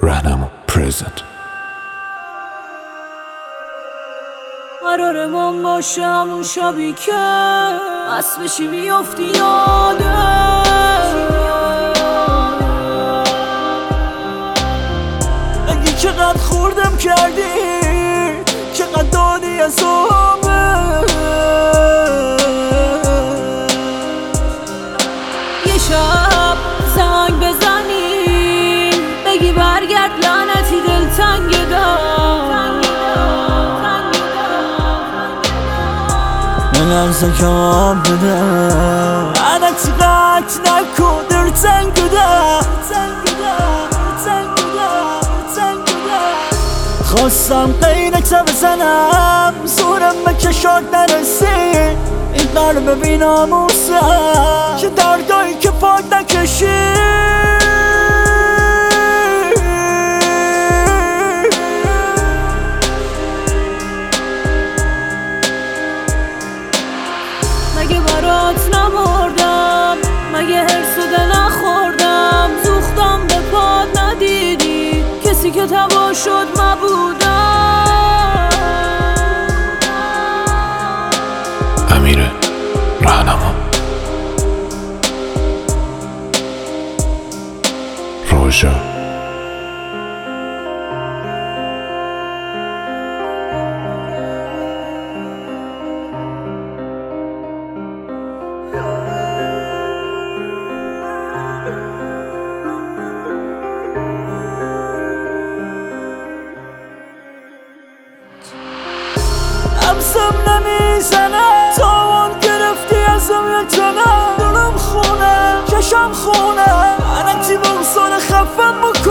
راهنما پرزنت. قرار من باشه همون شبی که مست بشی بیافتی یاده اگه چقدر خوردم کردی چقدر دادی عذابه یه شب زنگ بزنی بگی برگرد لعنتی دلتنگ دار لرزه کمام بده لعنتی قطع نکن دلتنگ ده خواستم قیدکت بزنم زورم به چشات نرسی این قلب بی ناموسه که دردایی که پاک نکشی مگه برات نمردم مگه هرس و دل نخوردم زوختم به پاد ندیدی کسی که تبا شد مبودم امیر راهنما روژا لمسم نمیزنه تاوان گرفتی ازم یه تنه دلم خونه چشم خونه لعنتی بغضان خفم